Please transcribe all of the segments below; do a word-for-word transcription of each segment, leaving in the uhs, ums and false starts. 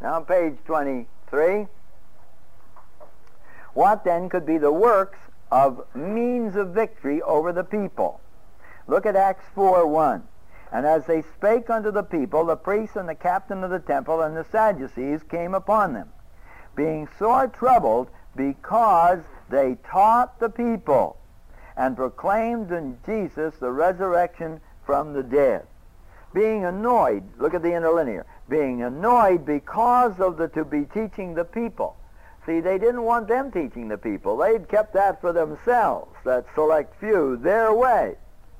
Now on page twenty-three. What then could be the works of means of victory over the people? Look at Acts four one. And as they spake unto the people, the priests and the captain of the temple and the Sadducees came upon them, being sore troubled because they taught the people and proclaimed in Jesus the resurrection from the dead. Being annoyed, look at the interlinear, being annoyed because of the to be teaching the people. See, they didn't want them teaching the people. They'd kept that for themselves, that select few, their way.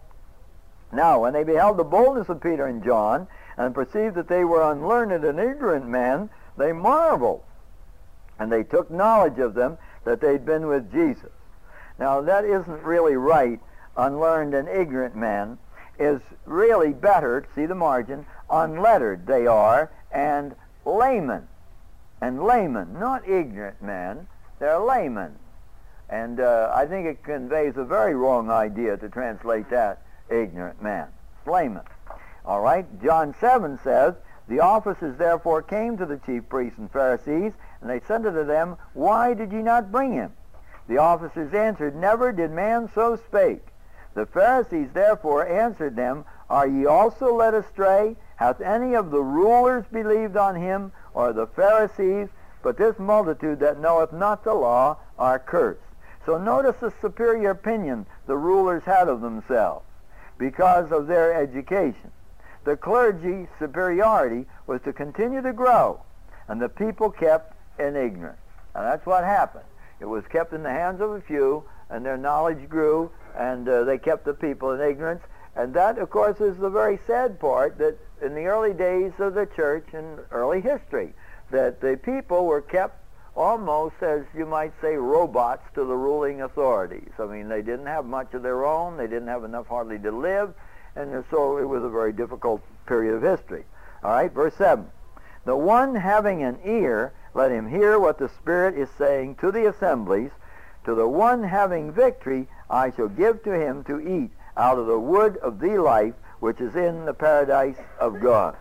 Now, when they beheld the boldness of Peter and John, and perceived that they were unlearned and ignorant men, they marveled. And they took knowledge of them that they'd been with Jesus. Now, that isn't really right. Unlearned and ignorant men is really better, see the margin, unlettered they are, and laymen. And laymen, not ignorant men, they're laymen. And uh, I think it conveys a very wrong idea to translate that ignorant man. Layman. All right, John seven says, the officers therefore came to the chief priests and Pharisees, and they said unto them, why did ye not bring him? The officers answered, never did man so spake. The Pharisees therefore answered them, are ye also led astray? Hath any of the rulers believed on him, or the Pharisees? But this multitude that knoweth not the law are cursed. So notice the superior opinion the rulers had of themselves because of their education. The clergy superiority was to continue to grow, and the people kept in ignorance. And that's what happened. It was kept in the hands of a few, and their knowledge grew, and uh, they kept the people in ignorance. And that, of course, is the very sad part, that in the early days of the church and early history, that the people were kept almost, as you might say, robots to the ruling authorities. I mean, they didn't have much of their own. They didn't have enough hardly to live. And so it was a very difficult period of history. All right, verse seven. The one having an ear, let him hear what the Spirit is saying to the assemblies. To the one having victory, I shall give to him to eat out of the wood of the life, which is in the paradise of God.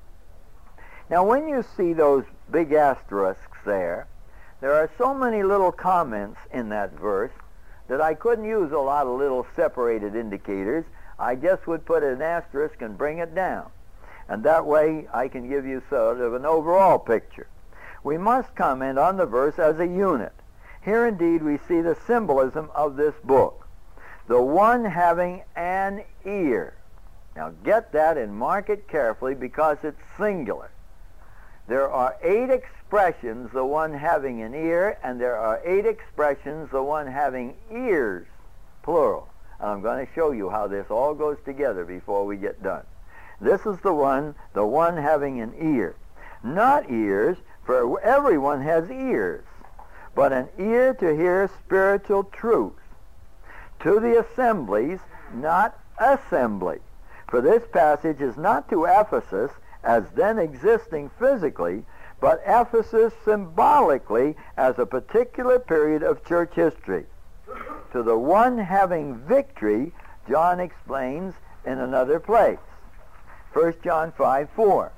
Now, when you see those big asterisks there, there are so many little comments in that verse that I couldn't use a lot of little separated indicators. I just would put an asterisk and bring it down. And that way I can give you sort of an overall picture. We must comment on the verse as a unit. Here indeed we see the symbolism of this book. The one having an ear. Now get that and mark it carefully because it's singular. There are eight expressions, the one having an ear, and there are eight expressions, the one having ears, plural. And I'm going to show you how this all goes together before we get done. This is the one, the one having an ear. Not ears, for everyone has ears, but an ear to hear spiritual truth. To the assemblies, not assembly. For this passage is not to Ephesus, as then existing physically, but Ephesus symbolically as a particular period of church history. To the one having victory, John explains in another place. First John five four.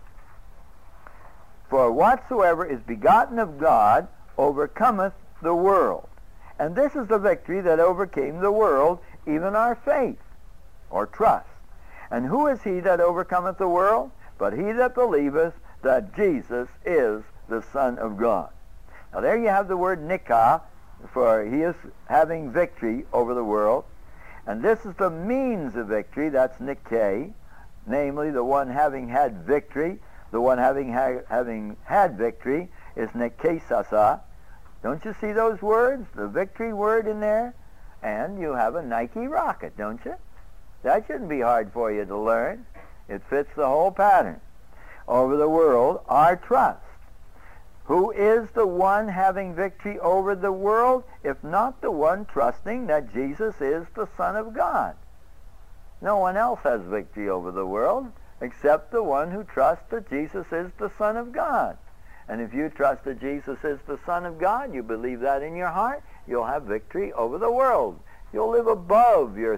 For whatsoever is begotten of God overcometh the world. And this is the victory that overcame the world, even our faith, or trust. And who is he that overcometh the world? But he that believeth that Jesus is the Son of God. Now there you have the word nikah, for he is having victory over the world. And this is the means of victory, that's nikkei, namely the one having had victory. The one having, ha having had victory is nikesasa. Don't you see those words, the victory word in there? And you have a Nike rocket, don't you? That shouldn't be hard for you to learn. It fits the whole pattern. Over the world, our trust. Who is the one having victory over the world, if not the one trusting that Jesus is the Son of God? No one else has victory over the world except the one who trusts that Jesus is the Son of God. And if you trust that Jesus is the Son of God, you believe that in your heart, you'll have victory over the world. You'll live above your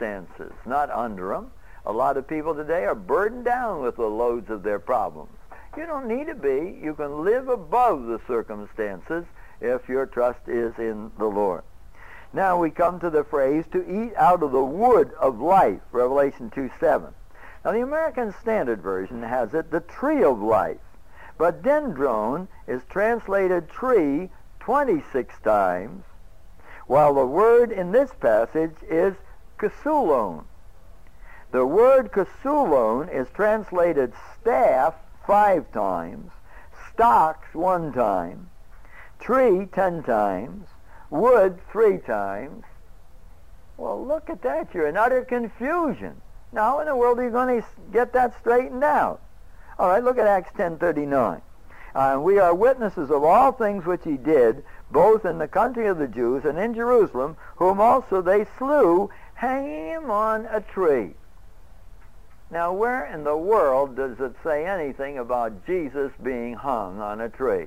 circumstances, not under them. A lot of people today are burdened down with the loads of their problems. You don't need to be. You can live above the circumstances if your trust is in the Lord. Now we come to the phrase, to eat out of the wood of life, Revelation two seven. Now the American Standard Version has it, the tree of life. But dendron is translated tree twenty-six times, while the word in this passage is kasulon. The word kasulon is translated staff five times, stocks one time, tree ten times, wood three times. Well, look at that. You're in utter confusion. Now, how in the world are you going to get that straightened out? All right, look at Acts ten thirty-nine. Uh, we are witnesses of all things which he did, both in the country of the Jews and in Jerusalem, whom also they slew, hanging him on a tree. Now, where in the world does it say anything about Jesus being hung on a tree?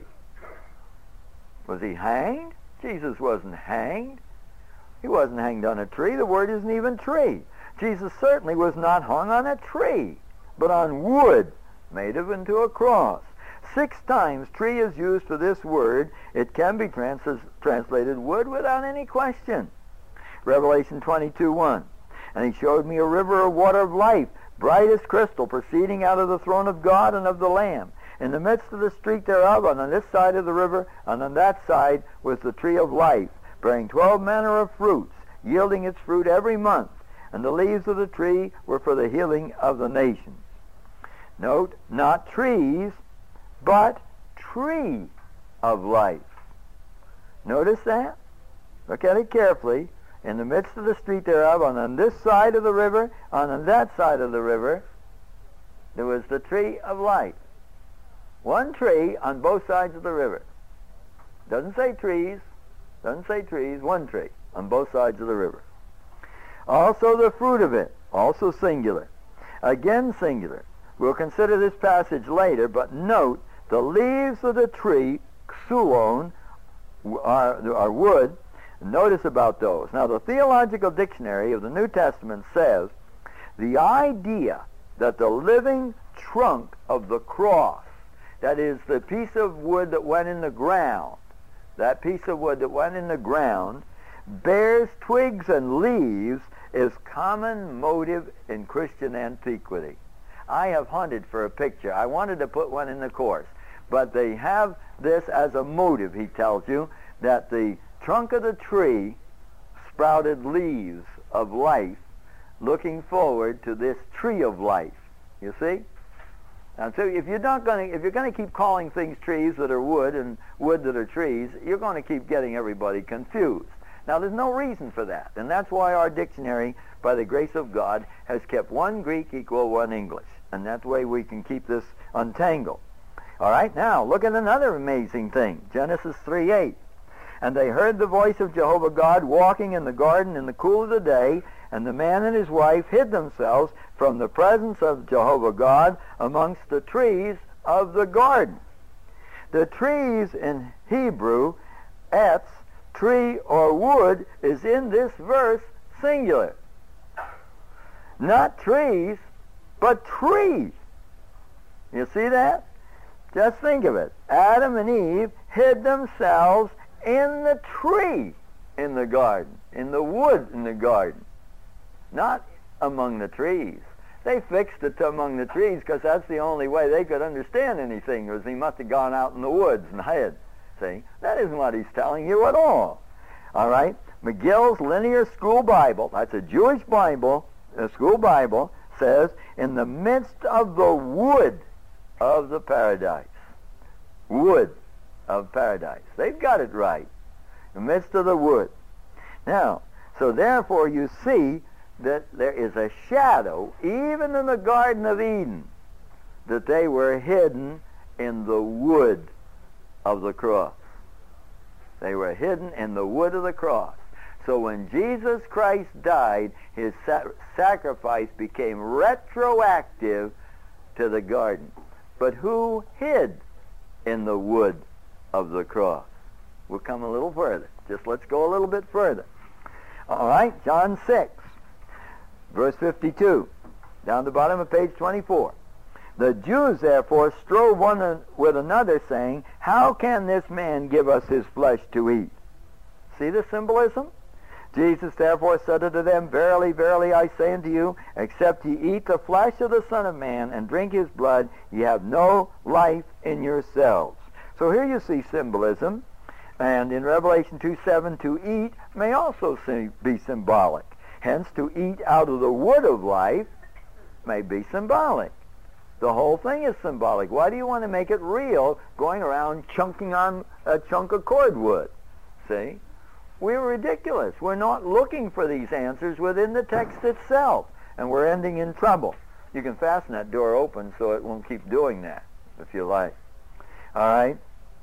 Was he hanged? Jesus wasn't hanged. He wasn't hanged on a tree. The word isn't even tree. Jesus certainly was not hung on a tree, but on wood, made of into a cross. Six times tree is used for this word. It can be trans- translated wood without any question. Revelation twenty-two one. And he showed me a river of water of life, bright as crystal, proceeding out of the throne of God and of the Lamb. In the midst of the street thereof, and on this side of the river, and on that side, was the tree of life, bearing twelve manner of fruits, yielding its fruit every month. And the leaves of the tree were for the healing of the nations. Note, not trees, but tree of life. Notice that? Look at it carefully. In the midst of the street thereof, and on this side of the river, and on that side of the river, there was the tree of life. One tree on both sides of the river. Doesn't say trees. Doesn't say trees. One tree on both sides of the river. Also the fruit of it, also singular. Again singular. We'll consider this passage later, but note the leaves of the tree, xulon, are, are wood. Notice about those. Now the Theological Dictionary of the New Testament says the idea that the living trunk of the cross, that is the piece of wood that went in the ground, that piece of wood that went in the ground, bears twigs and leaves, is common motive in Christian antiquity. I have hunted for a picture. I wanted to put one in the course, but they have this as a motive, he tells you, that the trunk of the tree sprouted leaves of life looking forward to this tree of life. You see? And so if you're not going to, if you're going to keep calling things trees that are wood and wood that are trees, you're going to keep getting everybody confused. Now, there's no reason for that, and that's why our dictionary, by the grace of God, has kept one Greek equal one English, and that way we can keep this untangled. All right, now, look at another amazing thing, Genesis three eight. And they heard the voice of Jehovah God walking in the garden in the cool of the day, and the man and his wife hid themselves from the presence of Jehovah God amongst the trees of the garden. The trees in Hebrew, etz, tree or wood, is in this verse singular. Not trees, but trees. You see that? Just think of it. Adam and Eve hid themselves in the tree in the garden, in the wood in the garden, not among the trees. They fixed it to among the trees because that's the only way they could understand anything, was he must have gone out in the woods and hid. See, that isn't what he's telling you at all. All right? McGill's Linear School Bible, that's a Jewish Bible, a school Bible, says, in the midst of the wood of the paradise. Wood of paradise. They've got it right. In the midst of the wood. Now, so therefore you see that there is a shadow, even in the Garden of Eden, that they were hidden in the wood of the cross. They were hidden in the wood of the cross. So when Jesus Christ died, his sa- sacrifice became retroactive to the garden. But who hid in the wood of the cross? We'll come a little further. Just let's go a little bit further. All right, John six, verse fifty-two, down the bottom of page twenty-four. The Jews, therefore, strove one with another, saying, how can this man give us his flesh to eat? See the symbolism? Jesus therefore said unto them, verily, verily, I say unto you, except ye eat the flesh of the Son of Man and drink his blood, ye have no life in yourselves. So here you see symbolism. And in Revelation two seven, to eat may also be symbolic. Hence, to eat out of the wood of life may be symbolic. The whole thing is symbolic. Why do you want to make it real, going around chunking on a chunk of cordwood? See? We're ridiculous. We're not looking for these answers within the text itself, and we're ending in trouble. You can fasten that door open so it won't keep doing that, if you like. All right?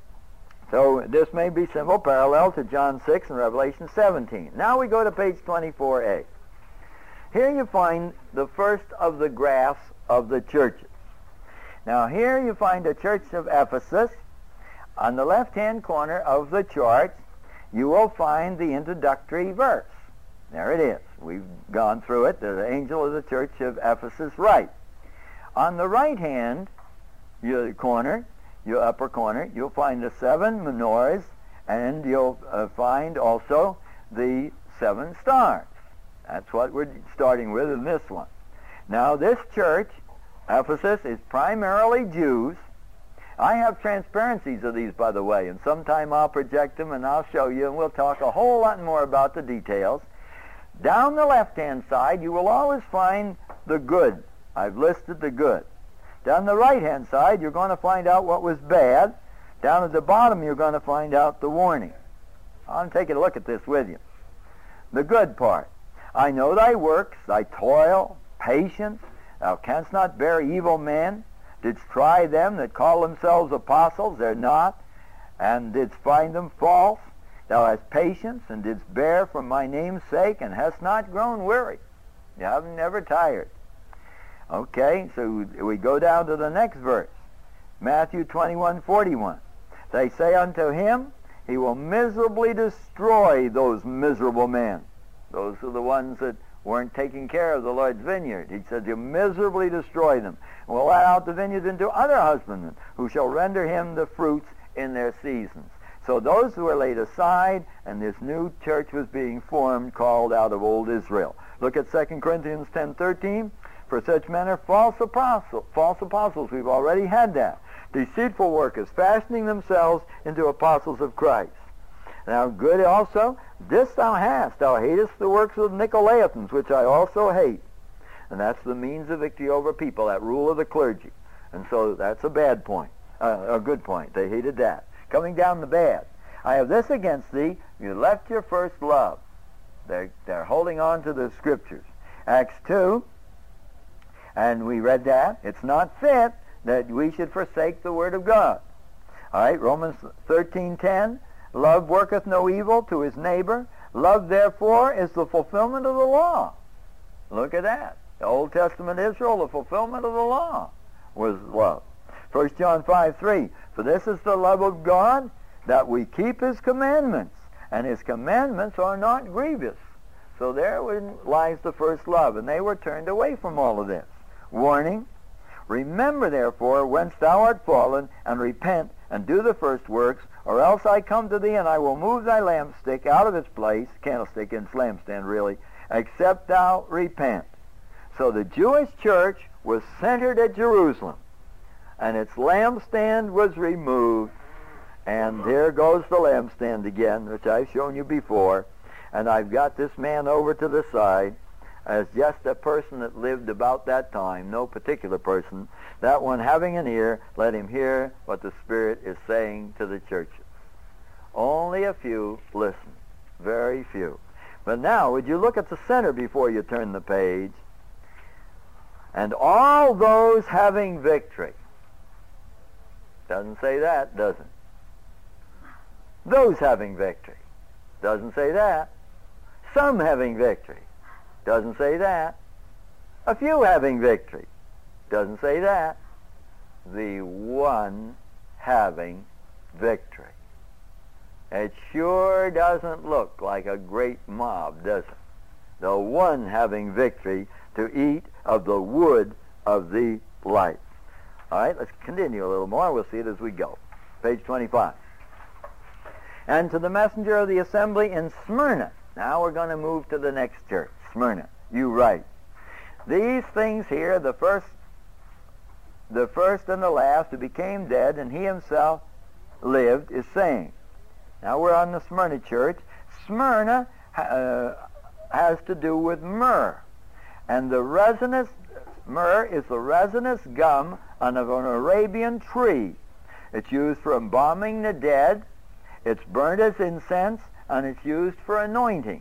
So this may be simple, parallel to John six and Revelation seventeen. Now we go to page twenty-four A. Here you find the first of the graphs of the churches. Now here you find the church of Ephesus. On the left-hand corner of the chart, you will find the introductory verse. There it is. We've gone through it. The angel of the church of Ephesus writes. On the right-hand your corner, your upper corner, you'll find the seven menorahs, and you'll uh, find also the seven stars. That's what we're starting with in this one. Now, this church, Ephesus, is primarily Jews. I have transparencies of these, by the way, and sometime I'll project them and I'll show you, and we'll talk a whole lot more about the details. Down the left-hand side, you will always find the good. I've listed the good. Down the right-hand side, you're going to find out what was bad. Down at the bottom, you're going to find out the warning. I'll take a look at this with you. The good part. I know thy works, thy toil, patience. Thou canst not bear evil men. Didst try them that call themselves apostles, they're not, and didst find them false. Thou hast patience, and didst bear for my name's sake, and hast not grown weary. You have never tired. Okay, so we go down to the next verse. Matthew twenty-one forty-one. They say unto him, he will miserably destroy those miserable men. Those are the ones that weren't taking care of the Lord's vineyard. He said, you miserably destroy them. And will let out the vineyards into other husbandmen, who shall render him the fruits in their seasons. So those who were laid aside, and this new church was being formed, called out of old Israel. Look at Second Corinthians ten thirteen. For such men are false apostles. False apostles, we've already had that. Deceitful workers, fashioning themselves into apostles of Christ. Now good also, this thou hast, thou hatest the works of the Nicolaitans, which I also hate. And that's the means of victory over people, that rule of the clergy. And so that's a bad point, uh, a good point. They hated that. Coming down the bad. I have this against thee, you left your first love. They're, they're holding on to the scriptures. Acts two, and we read that. It's not fit that we should forsake the word of God. All right, Romans thirteen ten. Love worketh no evil to his neighbor. Love, therefore, is the fulfillment of the law. Look at that. The Old Testament Israel, the fulfillment of the law was love. First John five three. For this is the love of God, that we keep his commandments, and his commandments are not grievous. So there lies the first love, and they were turned away from all of this. Warning, remember therefore whence thou art fallen, and repent, and do the first works, or else I come to thee, and I will move thy lampstick out of its place, candlestick and lampstand really, except thou repent. So the Jewish church was centered at Jerusalem, and its lampstand was removed, and there goes the lampstand again, which I've shown you before, and I've got this man over to the side as just a person that lived about that time, no particular person. That one having an ear, let him hear what the Spirit is saying to the churches. Only a few listen, very few. But now, would you look at the center before you turn the page? And all those having victory. Doesn't say that, does it? Those having victory. Doesn't say that. Some having victory. Doesn't say that. A few having victory. Doesn't say that. The one having victory. It sure doesn't look like a great mob, does it? The one having victory to eat of the wood of the life. All right, let's continue a little more. We'll see it as we go. Page twenty-five. And to the messenger of the assembly in Smyrna. Now we're going to move to the next church, Smyrna. You write. These things here, the first, the first and the last, who became dead, and he himself lived, is saying. Now we're on the Smyrna church. Smyrna uh, has to do with myrrh. And the resinous, myrrh is the resinous gum on an Arabian tree. It's used for embalming the dead. It's burnt as incense, and it's used for anointing.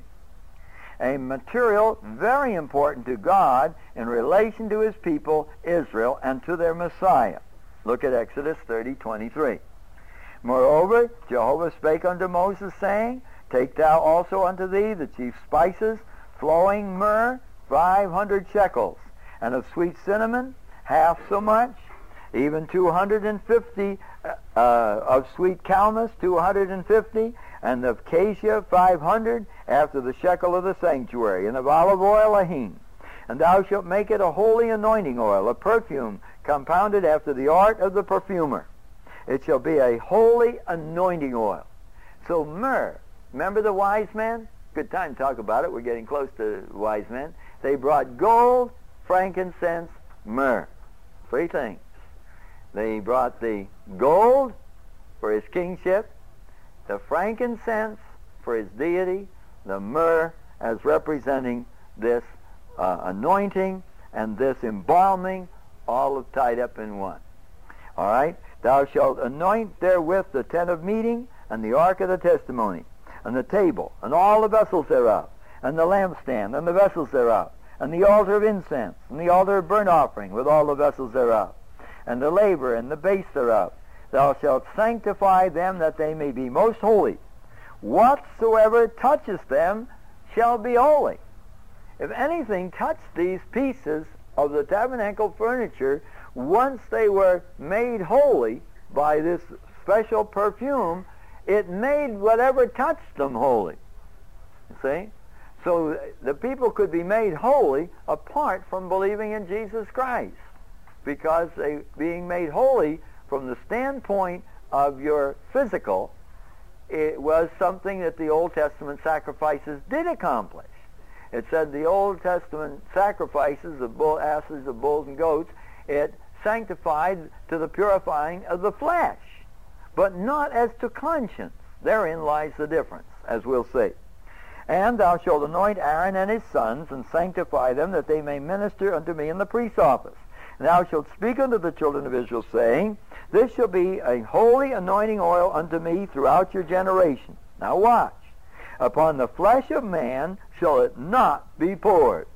A material very important to God in relation to his people, Israel, and to their Messiah. Look at Exodus thirty twenty-three. Moreover, Jehovah spake unto Moses, saying, Take thou also unto thee the chief spices, flowing myrrh, five hundred shekels, and of sweet cinnamon, half so much, even two hundred and fifty uh, of sweet calmus, two hundred and fifty, and of cassia, five hundred, after the shekel of the sanctuary, and of olive oil a hin. And thou shalt make it a holy anointing oil, a perfume compounded after the art of the perfumer. It shall be a holy anointing oil. So myrrh, remember the wise men? Good time to talk about it. We're getting close to wise men. They brought gold, frankincense, myrrh. Three things. They brought the gold for his kingship, the frankincense for his deity, the myrrh as representing this uh, anointing and this embalming, all tied up in one. All right? Thou shalt anoint therewith the tent of meeting, and the ark of the testimony, and the table, and all the vessels thereof, and the lampstand, and the vessels thereof, and the altar of incense, and the altar of burnt offering, with all the vessels thereof, and the laver, and the base thereof. Thou shalt sanctify them, that they may be most holy. Whatsoever toucheth them shall be holy. If anything touched these pieces of the tabernacle furniture, once they were made holy by this special perfume, it made whatever touched them holy. You see? So the people could be made holy apart from believing in Jesus Christ, because they being made holy from the standpoint of your physical, it was something that the Old Testament sacrifices did accomplish. It said the Old Testament sacrifices of bull, asses, of bulls and goats, it sanctified to the purifying of the flesh, but not as to conscience. Therein lies the difference, as we'll see. And thou shalt anoint Aaron and his sons, and sanctify them, that they may minister unto me in the priest's office. And thou shalt speak unto the children of Israel, saying, This shall be a holy anointing oil unto me throughout your generation. Now watch. Upon the flesh of man shall it not be poured.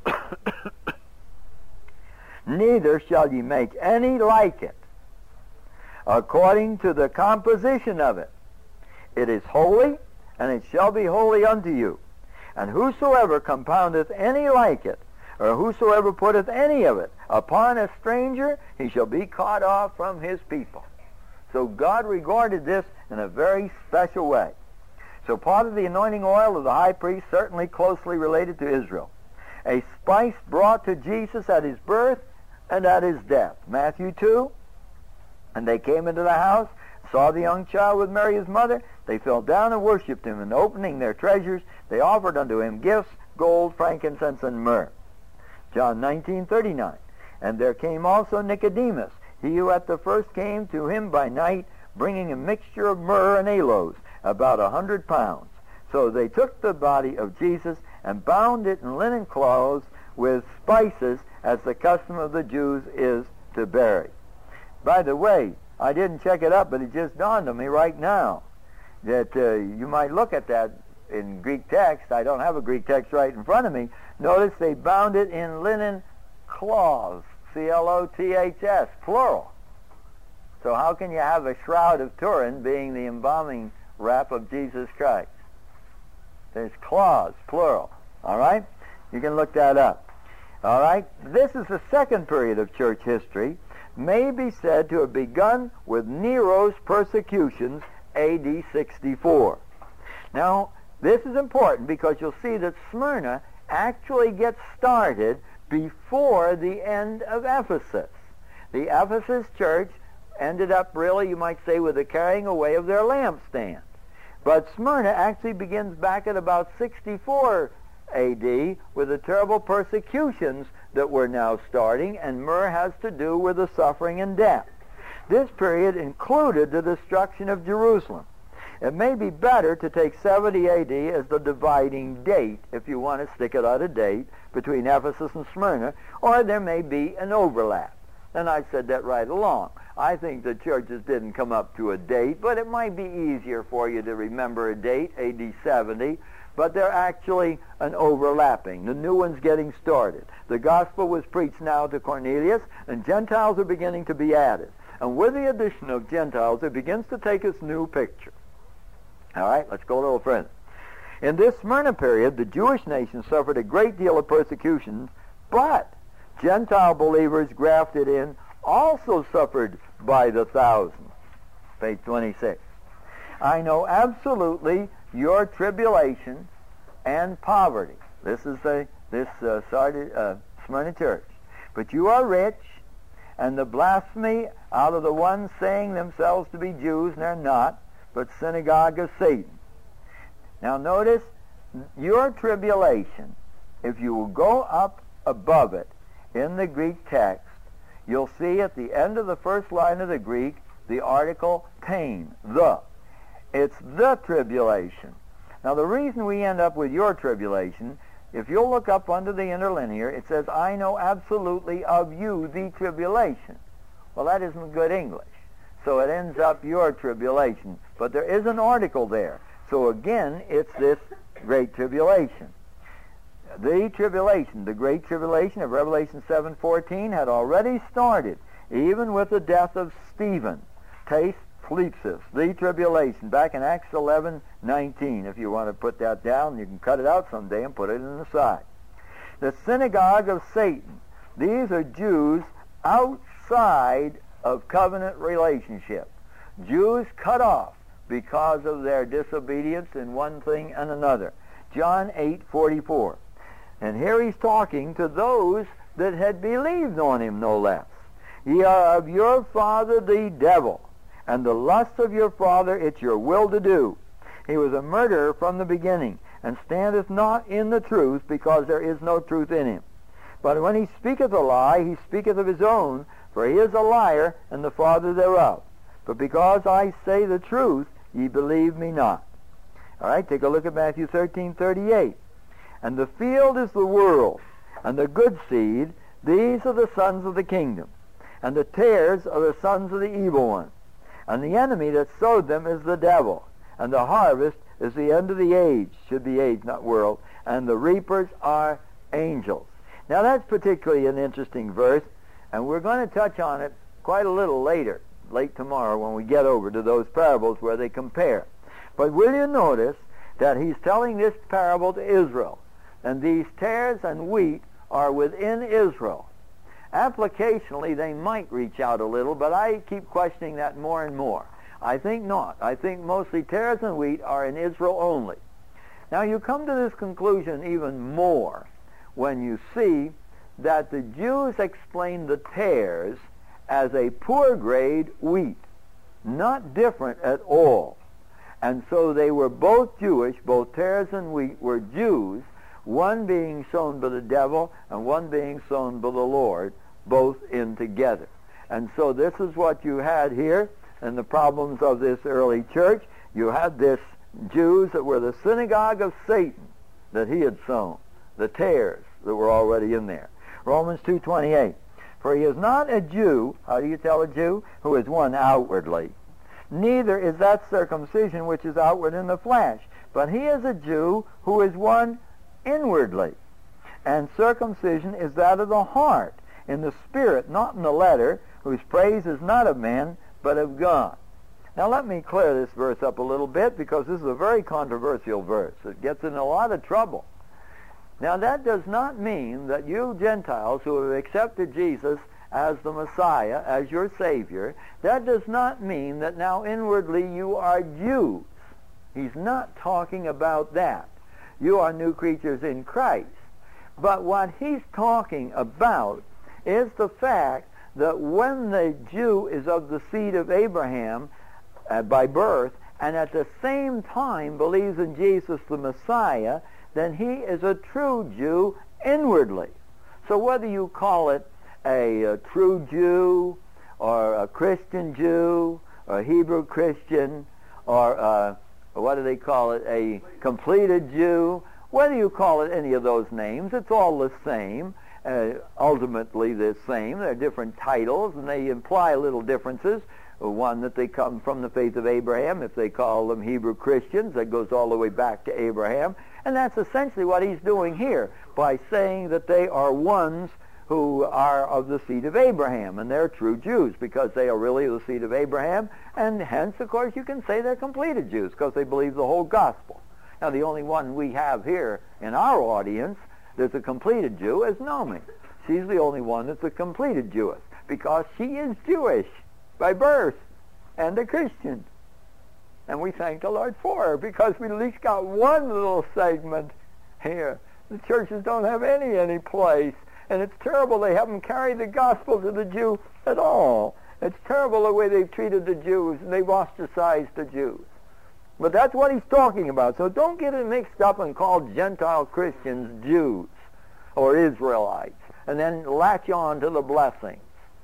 Neither shall ye make any like it, according to the composition of it. It is holy, and it shall be holy unto you. And whosoever compoundeth any like it, or whosoever putteth any of it upon a stranger, he shall be cut off from his people. So God regarded this in a very special way. So part of the anointing oil of the high priest certainly closely related to Israel. A spice brought to Jesus at his birth and at his death. Matthew two, and they came into the house, saw the young child with Mary his mother. They fell down and worshipped him, and opening their treasures, they offered unto him gifts, gold, frankincense, and myrrh. John nineteen thirty-nine. And there came also Nicodemus, he who at the first came to him by night, bringing a mixture of myrrh and aloes, about a hundred pounds. So they took the body of Jesus and bound it in linen cloths with spices, as the custom of the Jews is to bury. By the way, I didn't check it up, but it just dawned on me right now that uh, you might look at that in Greek text. I don't have a Greek text right in front of me. Notice they bound it in linen cloths, C L O T H S, plural. So how can you have a shroud of Turin being the embalming wrap of Jesus Christ? There's cloths, plural. All right? You can look that up. All right? This is the second period of church history, may be said to have begun with Nero's persecutions, A D sixty-four. Now, this is important because you'll see that Smyrna actually gets started before the end of Ephesus. The Ephesus church ended up really, you might say, with the carrying away of their lampstand. But Smyrna actually begins back at about sixty-four A D with the terrible persecutions that were now starting, and myrrh has to do with the suffering and death. This period included the destruction of Jerusalem. It may be better to take seventy A D as the dividing date, if you want to stick it at a date, between Ephesus and Smyrna, or there may be an overlap. And I said that right along. I think the churches didn't come up to a date, but it might be easier for you to remember a date, A D seventy, but they're actually an overlapping. The new one's getting started. The gospel was preached now to Cornelius, and Gentiles are beginning to be added. And with the addition of Gentiles, it begins to take its new picture. All right, let's go a little further. In this Smyrna period, the Jewish nation suffered a great deal of persecution, but Gentile believers grafted in also suffered by the thousands. Page twenty-six. I know absolutely your tribulation and poverty. This is the this uh, Sardis, uh, Smyrna church. But you are rich, and the blasphemy out of the ones saying themselves to be Jews, and they're not, but synagogue of Satan. Now notice, your tribulation, if you will go up above it in the Greek text, you'll see at the end of the first line of the Greek the article pain, the. It's the tribulation. Now the reason we end up with your tribulation, if you'll look up under the interlinear, it says, I know absolutely of you the tribulation. Well, that isn't good English. So it ends up your tribulation. But there is an article there. So again, it's this great tribulation. The tribulation, the great tribulation of Revelation seven fourteen had already started, even with the death of Stephen. Taste Philipsis, the tribulation, back in Acts eleven nineteen. If you want to put that down, you can cut it out someday and put it in the side. The synagogue of Satan. These are Jews outside of covenant relationship. Jews cut off because of their disobedience in one thing and another. John eight forty-four. And here he's talking to those that had believed on him, no less. Ye are of your father the devil, and the lust of your father it's your will to do. He was a murderer from the beginning, and standeth not in the truth, because there is no truth in him. But when he speaketh a lie, he speaketh of his own, for he is a liar, and the father thereof. But because I say the truth, ye believe me not. All right, take a look at Matthew thirteen thirty-eight. And the field is the world, and the good seed, these are the sons of the kingdom. And the tares are the sons of the evil one. And the enemy that sowed them is the devil. And the harvest is the end of the age, should be age, not world. And the reapers are angels. Now that's particularly an interesting verse, and we're going to touch on it quite a little later, late tomorrow, when we get over to those parables where they compare. But will you notice that he's telling this parable to Israel, and these tares and wheat are within Israel. Applicationally, they might reach out a little, but I keep questioning that more and more. I think not. I think mostly tares and wheat are in Israel only. Now you come to this conclusion even more when you see that the Jews explain the tares as a poor grade wheat, not different at all. And so they were both Jewish, both tares and wheat were Jews, one being sown by the devil and one being sown by the Lord, both in together. And so this is what you had here in the problems of this early church. You had this Jews that were the synagogue of Satan that he had sown, the tares that were already in there. Romans two twenty-eight. For he is not a Jew, how do you tell a Jew? Who is one outwardly. Neither is that circumcision which is outward in the flesh, but he is a Jew who is one inwardly. And circumcision is that of the heart, in the spirit, not in the letter, whose praise is not of men, but of God. Now let me clear this verse up a little bit, because this is a very controversial verse. It gets in a lot of trouble. Now that does not mean that you Gentiles who have accepted Jesus as the Messiah, as your Savior, that does not mean that now inwardly you are Jews. He's not talking about that. You are new creatures in Christ. But what he's talking about is the fact that when the Jew is of the seed of Abraham uh, by birth, and at the same time believes in Jesus the Messiah, then he is a true Jew inwardly. So whether you call it a, a true Jew, or a Christian Jew, or a Hebrew Christian, or uh, what do they call it, a completed Jew, whether you call it any of those names, it's all the same. Uh, ultimately the same. They're different titles, and they imply little differences. One, that they come from the faith of Abraham. If they call them Hebrew Christians, that goes all the way back to Abraham. And that's essentially what he's doing here by saying that they are ones who are of the seed of Abraham, and they're true Jews because they are really the seed of Abraham, and hence, of course, you can say they're completed Jews because they believe the whole gospel. Now, the only one we have here in our audience that's a completed Jew is Naomi. She's the only one that's a completed Jewess because she is Jewish by birth and a Christian. And we thank the Lord for her because we at least got one little segment here. The churches don't have any any place. And it's terrible they haven't carried the gospel to the Jew at all. It's terrible the way they've treated the Jews, and they've ostracized the Jews. But that's what he's talking about. So don't get it mixed up and call Gentile Christians Jews or Israelites, and then latch on to the blessings.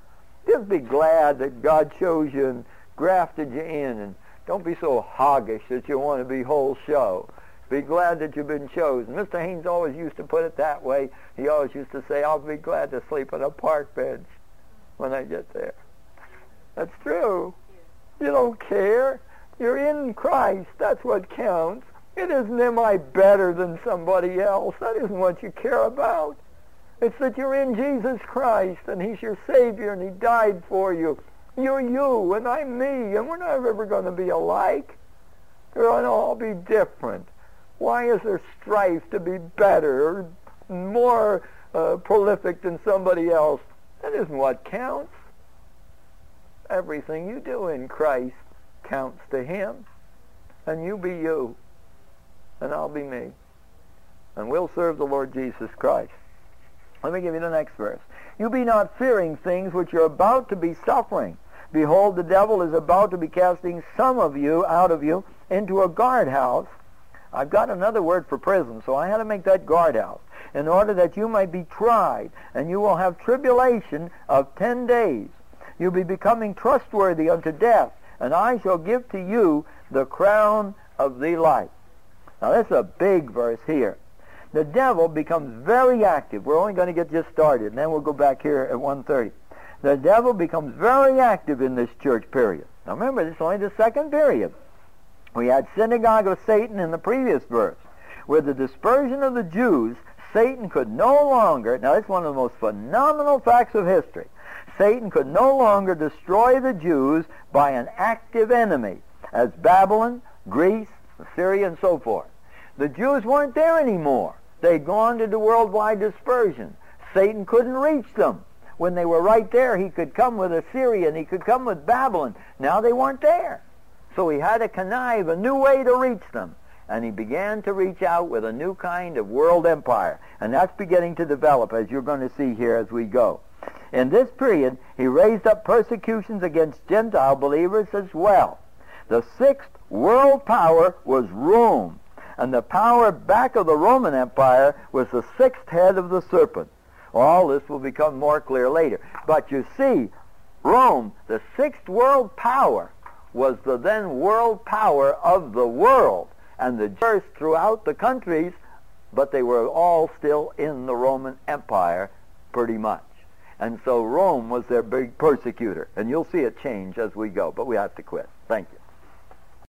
Just be glad that God chose you and grafted you in, and don't be so hoggish that you want to be whole show. Be glad that you've been chosen. Mister Haynes always used to put it that way. He always used to say, I'll be glad to sleep on a park bench when I get there. That's true. You don't care. You're in Christ. That's what counts. It isn't, am I better than somebody else? That isn't what you care about. It's that you're in Jesus Christ, and he's your Savior, and he died for you. You're you, and I'm me, and we're not ever going to be alike. We're going to all be different. Why is there strife to be better or more uh, prolific than somebody else? That isn't what counts. Everything you do in Christ counts to him. And you be you. And I'll be me. And we'll serve the Lord Jesus Christ. Let me give you the next verse. You be not fearing things which are about to be suffering. Behold, the devil is about to be casting some of you out of you into a guardhouse. I've got another word for prison, so I had to make that guardhouse, in order that you might be tried, and you will have tribulation of ten days. You'll be becoming trustworthy unto death, and I shall give to you the crown of the life. Now, that's a big verse here. The devil becomes very active. We're only going to get just started, and then we'll go back here at one thirty. The devil becomes very active in this church period. Now, remember, this is only the second period. We had synagogue of Satan in the previous verse. With the dispersion of the Jews, Satan could no longer, now it's one of the most phenomenal facts of history, Satan could no longer destroy the Jews by an active enemy, as Babylon, Greece, Syria, and so forth. The Jews weren't there anymore. They'd gone into worldwide dispersion. Satan couldn't reach them. When they were right there, he could come with Assyria, and he could come with Babylon. Now they weren't there. So he had to connive a new way to reach them. And he began to reach out with a new kind of world empire. And that's beginning to develop, as you're going to see here as we go. In this period, he raised up persecutions against Gentile believers as well. The sixth world power was Rome. And the power back of the Roman Empire was the sixth head of the serpent. All this will become more clear later. But you see, Rome, the sixth world power, was the then world power of the world, and the Jews throughout the countries, but they were all still in the Roman Empire pretty much. And so Rome was their big persecutor, and you'll see it change as we go, but we have to quit. Thank you.